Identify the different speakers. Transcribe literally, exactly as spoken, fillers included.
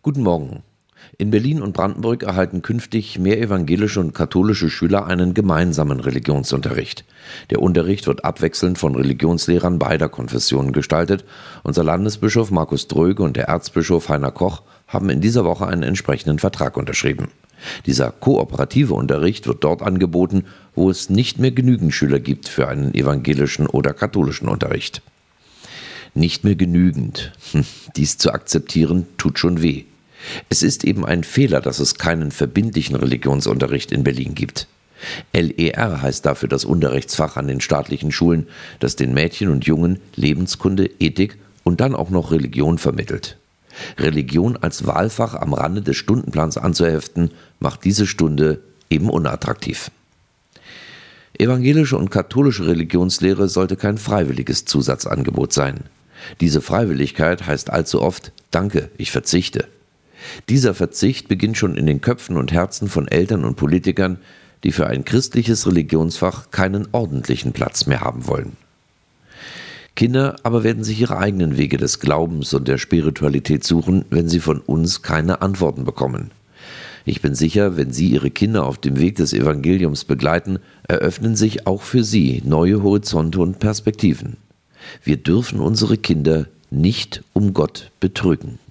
Speaker 1: Guten Morgen. In Berlin und Brandenburg erhalten künftig mehr evangelische und katholische Schüler einen gemeinsamen Religionsunterricht. Der Unterricht wird abwechselnd von Religionslehrern beider Konfessionen gestaltet. Unser Landesbischof Markus Dröge und der Erzbischof Heiner Koch haben in dieser Woche einen entsprechenden Vertrag unterschrieben. Dieser kooperative Unterricht wird dort angeboten, wo es nicht mehr genügend Schüler gibt für einen evangelischen oder katholischen Unterricht. Nicht mehr genügend. Hm, dies zu akzeptieren, tut schon weh. Es ist eben ein Fehler, dass es keinen verbindlichen Religionsunterricht in Berlin gibt. L E R heißt dafür das Unterrichtsfach an den staatlichen Schulen, das den Mädchen und Jungen Lebenskunde, Ethik und dann auch noch Religion vermittelt. Religion als Wahlfach am Rande des Stundenplans anzuheften, macht diese Stunde eben unattraktiv. Evangelische und katholische Religionslehre sollte kein freiwilliges Zusatzangebot sein. Diese Freiwilligkeit heißt allzu oft: Danke, ich verzichte. Dieser Verzicht beginnt schon in den Köpfen und Herzen von Eltern und Politikern, die für ein christliches Religionsfach keinen ordentlichen Platz mehr haben wollen. Kinder aber werden sich ihre eigenen Wege des Glaubens und der Spiritualität suchen, wenn sie von uns keine Antworten bekommen. Ich bin sicher, wenn Sie Ihre Kinder auf dem Weg des Evangeliums begleiten, eröffnen sich auch für sie neue Horizonte und Perspektiven. Wir dürfen unsere Kinder nicht um Gott betrügen.